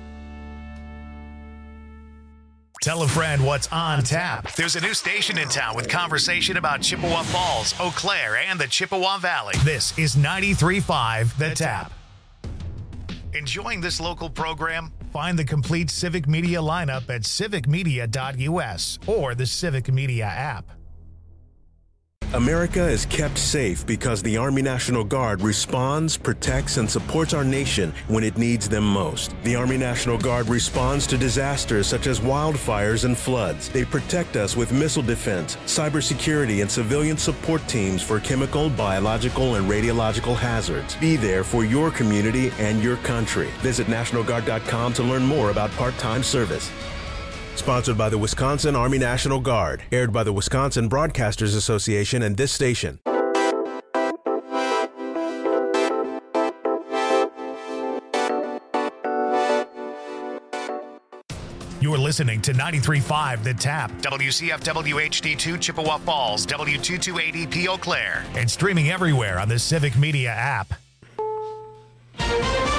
Tell a friend what's on tap. There's a new station in town with conversation about Chippewa Falls, Eau Claire, and the Chippewa Valley. This is 93.5 The Tap. Enjoying this local program? Find the complete Civic Media lineup at civicmedia.us or the Civic Media app. America is kept safe because the Army National Guard responds, protects, and supports our nation when it needs them most. The Army National Guard responds to disasters such as wildfires and floods. They protect us with missile defense, cybersecurity, and civilian support teams for chemical, biological, and radiological hazards. Be there for your community and your country. Visit NationalGuard.com to learn more about part-time service. Sponsored by the Wisconsin Army National Guard. Aired by the Wisconsin Broadcasters Association and this station. You're listening to 93.5 The Tap, WCFW HD2 Chippewa Falls, W228EP Eau Claire, and streaming everywhere on the Civic Media app.